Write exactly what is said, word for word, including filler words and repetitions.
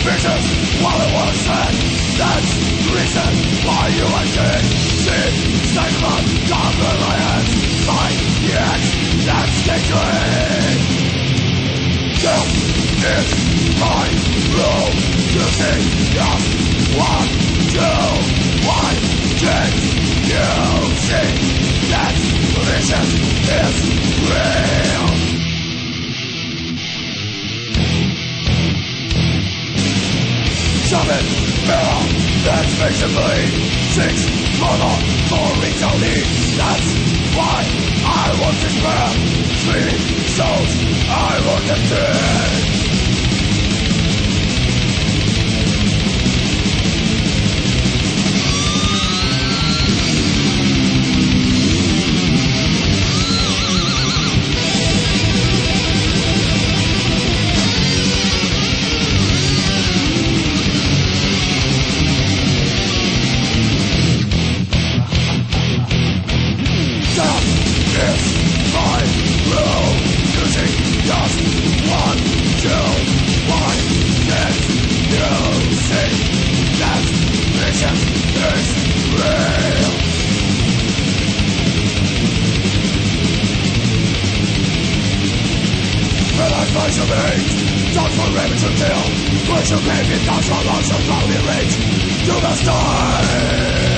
visions while it was said. That's the reason why you are dead. See, statement, cover my hands. Fight the X, that's victory. Guilt is my rule. You see, just one, two, why can't you see that vision is real? Seven mirror that's basically six mother for reality. That's why I want despair. Three souls I want them dead. Don't for ravage and kill. Push your baby, that's how long shall cloud be rage to the stars.